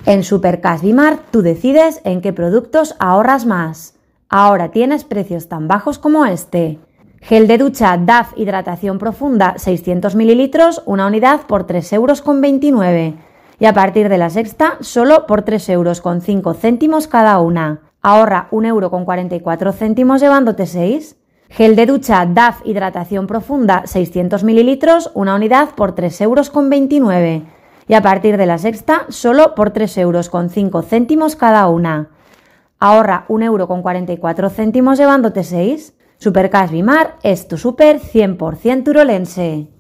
En Supercash Bimart tú decides en qué productos ahorras más. Ahora tienes precios tan bajos como este. Gel de ducha Dove Hidratación Profunda 600 ml, una unidad por 3,29 €. Y a partir de la sexta, solo por 3,05 € cada una. Ahorra 1,44 € llevándote 6. Gel de ducha Dove Hidratación Profunda 600 ml, una unidad por 3,29 € y a partir de la sexta solo por 3,05 € cada una. Ahorra 1,44 € llevándote 6. Supercash Bimart es tu súper 100% turolense.